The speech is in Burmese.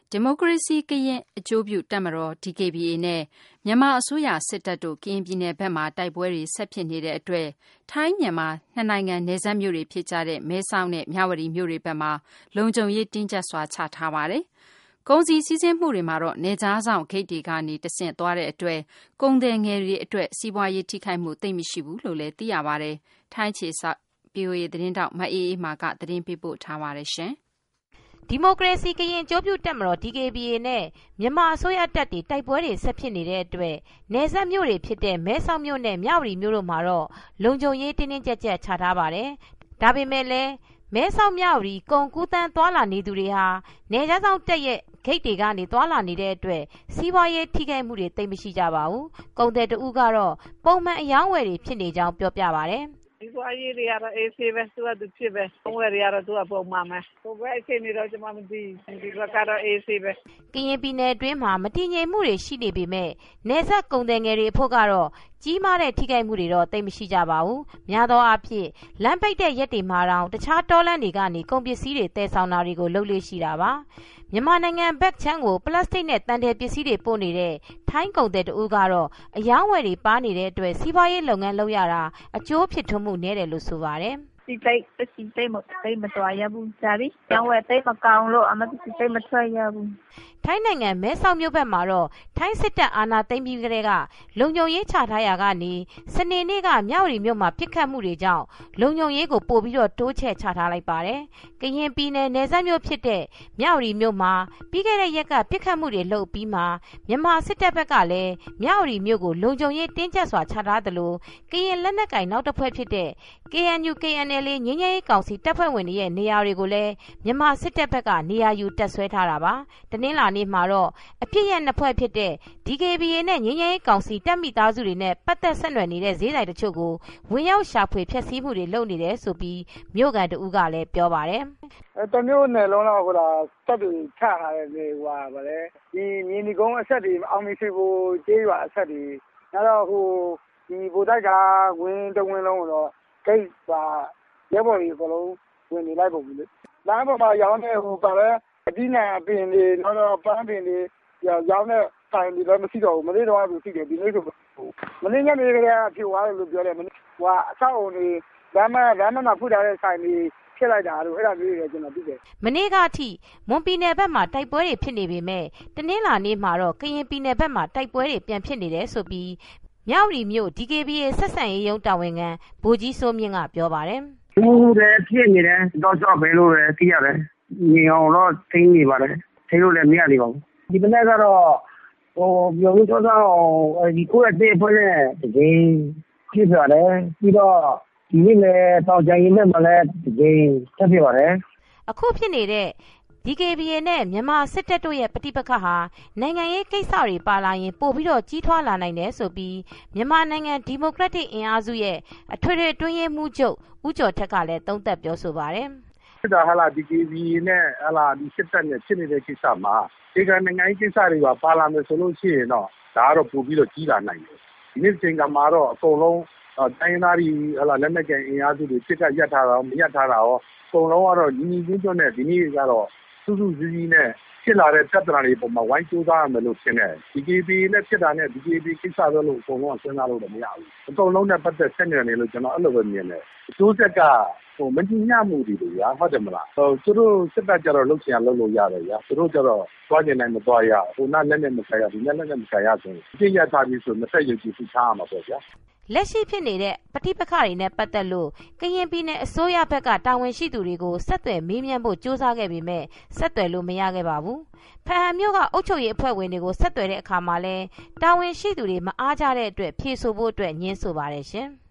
ဒီမိုကရေစီကရင်အကျိုးပြုတပ်မတော် DKBA နဲ့မြန်မာအစိုးရစစ်တပ်တို့ကရင်ပြည်နယ်ဘက်မှာတိုက်ပွဲတွေဆက်ဖြစ်နေတဲ့အတွက်ထိုင်းမြန်မာနှစ်နိုင်ငံနယ်စပ်မြို့တွေဖြစ်ကြတဲ့မဲဆောက်နဲ့မြဝတီမြို့တွေဘက်မှာလုံခြုံရေးတင်းကျပ်စွာချထားပါတယ်။ကုန်စည်စည်းစိမ်မှုတွေမှာတော့နေကြားဆောင်ဂိတ်တွေကနေတဆင့်သွားတဲ့အတွက်ကုန်သည်ငယ်တွေအတွက်စီးပွားရေးထိခိုက်မှုသိပ်မရှိဘူးလို့လည်းသိရပါတယ်။ထိုင်းခြေဆောက် VOA သတင်းတောက်မအေးအေးမာကသတင်းပေးပို့ထားပါတယ်ရှင်။ဒီမိုကရေစီကရင်အကျိုးပြုတပ်မတော် DKBA နဲ့မြန်မာအစိုးရတပ်တွေတိုက်ပွဲတွေဆက်ဖြစ်နေတဲ့အတွက်နယ်စပ်မြို့တွေဖြစ်တဲ့မဲဆောက်မြို့နဲ့မြဝတီမြို့တို့မှာတော့လုံခြုံရေးတင်းတင်းကျပ်ကျပ်ချထားပါတယ်။ဒါပေမဲ့လည်းမဲဆောက်မြဝတီကုန်ကူးတန်းသွားလာနေသူတွေဟာနယ်ခြားစောင့်တပ်ရဲ့ဂိတ်တွေကနေသွားလာနေတဲ့အတွက်စီးပွားရေးထိခိုက်မှုတွေသိပ်မရှိကြပါဘူး။ကုန်သည်တဦးကတော့ပုံမှန်အယောင်းဝယ်တွေဖြစ်နေကြောင်းပြောပြပါတယ်။ဒီပွားရေးတွေကတော့အေးဆေးပဲသူကသူဖြစ်ပဲ။ဝယ်တွေကတော့သူကပုံမှန်ပဲ။ဟိုဘက်အခြေအနေတော့ကျွန်မမသိဘူး။ဒီဘက်ကတော့အေးဆေးပဲ။ကရင်ပြည်နယ်အတွင်းမှာမတည်ငြိမ်မှုတွေရှိနေပေမဲ့နယ်စပ်ကုန်သည်ငယ်တွေအဖို့ကတော့ကြီးမားတဲ့ထိခိုက်မှုတွေတော့သိပ်မရှိကြပါဘူး။များသောအားဖြင့်လမ်းပိတ်တဲ့ရက်တွေမှာတောင်တခြားတောလမ်းတွေကနေကုန်ပစ္စည်းတွေတည်ဆောင်တာတွေကိုလုပ်လို့ရှိတာပါ။မြန်မာနိုင်ငံဘက်ချမ်းကိုပလတ်စတစ်နဲ့တန်တယ်ပစ္စည်းတွေပို့နေတဲ့ထိုင်းကုန်သည်တဦးကတော့အယောင်းဝယ်တွေပါနေတဲ့အတွက်စီးပွားရေးလုပ်ငန်းလုပ်ရတာအကျိုးဖြစ်ထွန်းမှုနည်းတယ်လို့ဆိုပါတယ်။ဒီတိတ်မတော်ရဘူး။ဒါပြီးကျောင်းဝယ်တိတ်မကောင်းလို့အမတိတိတ်မထွက်ရဘူး။ထိုင်းနိုင်ငံမဲဆောက်မြို့ဘက်မှာတော့ထိုင်းစစ်တပ်အာဏာသိမ်းပြီးကတည်းကလုံခြုံရေးချထားရာကနေစနေနေ့ကမြဝတီမြို့မှာပြစ်ခတ်မှုတွေကြောင့်လုံခြုံရေးကိုပို့ပြီးတော့တိုးချဲ့ချထားလိုက်ပါတယ်။ကရင်ပြည်နယ်နယ်စပ်မြို့ဖြစ်တဲ့မြဝတီမြို့မှာပြီးခဲ့တဲ့ရက်ကပြစ်ခတ်မှုတွေလုပ်ပြီးမှမြန်မာစစ်တပ်ဘက်ကလည်းမြဝတီမြို့ကိုလုံခြုံရေးတင်းကျပ်စွာချထားသလိုကရင်လက်နက်ကိုင်နောက်တစ်ဖွဲ့ဖြစ်တဲ့ KNU/KNLA ငြိမ်းချမ်းရေးကောင်စီတပ်ဖွဲ့ဝင်တွေရဲ့နေရာတွေကိုလည်းမြန်မာစစ်တပ်ဘက်ကနေရာယူတပ်ဆွဲထားတာပါ။တနင်္လာနေ့မှာတော့အပြစ်ရနှစ်ဖွဲ့ဖြစ်တဲ့ DKBA နဲ့ငြိမ်းချမ်းရေးကောင်စီတပ်မိသားစုတွေနဲ့ပတ်သက်ဆက်နွယ်နေတဲ့ဈေးဆိုင်တချို့ကိုဝင်ရောက်ရှာဖွေဖျက်ဆီးမှုတွေလုပ်နေတယ်ဆိုပြီးမြို့ကန်တဦးကလည်းပြောပါတယ်။တမျိုးနယ်လုံးတော့ဟိုတာတပ်တွေချထားတယ်လေဟိုပါလေဒီမြင်းဒီကုန်းအဆက်တွေအောင်မီစီကိုကျေးရွာအဆက်တွေနောက်တော့ဟိုဒီဗိုလ်တိုက်ကဝင်းတဝင်းလုံးတော့ဂိတ်ပါရဲဘော်ကြီးအကုန်လုံးဝင်နေလိုက်ပုံပြီလေလမ်းပေါ်မှာရောင်းနေဟိုပါလေအဒီနာပင်တွေနောက်တော့ပန်းပင်တွေရောင်းတဲ့ဆိုင်တွေလည်းမရှိတော့ဘူးမနေ့တော့သူရှိတယ်ဒီနေ့ဆိုမနေ့ညနေကလေးကဖြိုသွားတယ်လို့ပြောတယ်ဟိုအဆောက်အုံတွေလမ်းမှာဖုထားတဲ့ဆိုင်တွေဖြစ်လိုက်တာလို့အဲ့ဒါမျိုးတွေကျွန်တော်သိတယ်မနေ့ကအထိမွန်ပြည်နယ်ဘက်မှာတိုက်ပွဲတွေဖြစ်နေပေမဲ့တနင်္လာနေ့မှာတော့ကရင်ပြည်နယ်ဘက်မှာတိုက်ပွဲတွေပြန်ဖြစ်နေတယ်ဆိုပြီးမြဝတီမြို့ DKBA ဆက်ဆံရေးရုံးတာဝန်ခံဗိုလ်ကြီးစိုးမြင့်ကပြောပါတယ်။ဟုတ်တယ်ဖြစ်နေတယ်တော့ကြောက်ပဲလို့ပဲသိရတယ်။ညီအောင်တော့သိနေပါတယ်။သိလို့လည်းမရသေးပါဘူး။ဒီမနေ့ကတော့ပြောလို့တော့ဒီကိုယ့်ရဲ့ဖွဲ့နဲ့တကယ်ဖြစ်ပါတယ်။ပြီးတော့ဒီနေ့လည်းတောင်ကြရင်နဲ့မလဲတကယ်ဖြစ်ပါတယ်။အခုဖြစ်နေတဲ့ DKBA နဲ့မြန်မာစစ်တပ်တို့ရဲ့ပဋိပက္ခဟာနိုင်ငံရေးကိစ္စတွေပါလာရင်ပို့ပြီးတော့ကြီးထွားလာနိုင်တယ်ဆိုပြီးမြန်မာနိုင်ငံဒီမိုကရက်တစ်အင်အားစုရဲ့အထွေထွေအတွင်းရေးမှူးချုပ်ဦးကျော်ထက်ကလည်းသုံးသပ်ပြောဆိုပါတယ်။ဒါဟာလာ DKBA နဲ့ဟာလာဒီစစ်တပ်နဲ့ဖြစ်နေတဲ့ကိစ္စမှာဒီကနိုင်ငံရေးကိစ္စတွေပါလာမယ်ဆိုလို့ရှိရင်တော့ဒါကတော့ပို့ပြီးတော့ကြီးလာနိုင်တယ်။ဒီနေ့ချိန်ကမှာတော့အကုန်လုံးတိုင်းသားတွေဟာလာလက်နက်ကန်အင်အားစုတွေစစ်တပ်ရပ်ထားတာမရပ်ထားတာရောအကုန်လုံးကတော့ညီညီညွတ်ညွတ်နဲ့ဒီနေ့ကတော့စုစုစည်းစည်းနဲ့ဖြစ်လာတဲ့ပြဿနာတွေပေါ်မှာဝိုင်းကြိုးစားရမယ်လို့ထင်တယ်။ DKBA နဲ့ဖြစ်တာနဲ့ DKBA ကိစ္စဆိုလို့အကုန်လုံးစဉ်းစားလို့မရဘူး။အကုန်လုံးနဲ့ပတ်သက်ဆက်နွယ်နေလို့ကျွန်တော်အဲ့လိုပဲမြင်တယ်။အကျိုးဆက်ကမတည်ငြိမ်မှုတွေလို့ညာဟုတ်တယ်မလား။သူတို့စစ်တပ်ကြတော့လုပ်ချင်လုပ်လို့ရတယ်ညာ။သူတို့ကြတော့သွားကျင်နိုင်မသွားရ။ဟိုနာလက်နဲ့မဆိုင်ရဒီလက်နဲ့မဆိုင်ရဆိုရင်အပြည့်ရထားပြီးဆိုမဆက်ရကြည့်ထားရမှာပေါ့ဗျာ။လက်ရှိဖြစ်နေတဲ့ပဋိပက္ခတွေနဲ့ပတ်သက်လို့ကရင်ပြည်နယ်အစိုးရဘက်ကတာဝန်ရှိသူတွေကိုဆက်သွယ်မေးမြန်းဖို့ကြိုးစားခဲ့ပေမဲ့ဆက်သွယ်လို့မရခဲ့ပါဘူး။ဖဟန်မြို့ကအုပ်ချုပ်ရေးအဖွဲ့ဝင်တွေကိုဆက်သွယ်တဲ့အခါမှာလဲတာဝန်ရှိသူတွေမအားကြတဲ့အတွက်ဖြေဆိုဖို့အတွက်ညှင်းဆိုပါတယ်ရှင်။